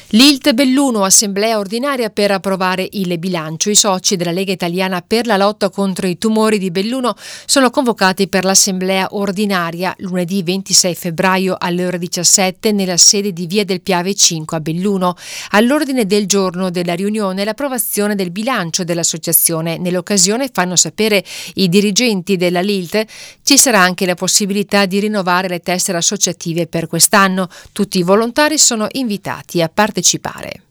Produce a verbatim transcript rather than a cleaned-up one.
L'I L T Belluno, assemblea ordinaria per approvare il bilancio. I soci della Lega Italiana per la lotta contro i tumori di Belluno sono convocati per l'assemblea ordinaria lunedì ventisei febbraio alle ore diciassette nella sede di Via del Piave cinque a Belluno. All'ordine del giorno della riunione l'approvazione del bilancio dell'associazione. Nell'occasione, fanno sapere i dirigenti della L I L T, ci sarà anche la possibilità di rinnovare le tessere associative per quest'anno. Tutti i volontari sono invitati a partecipare.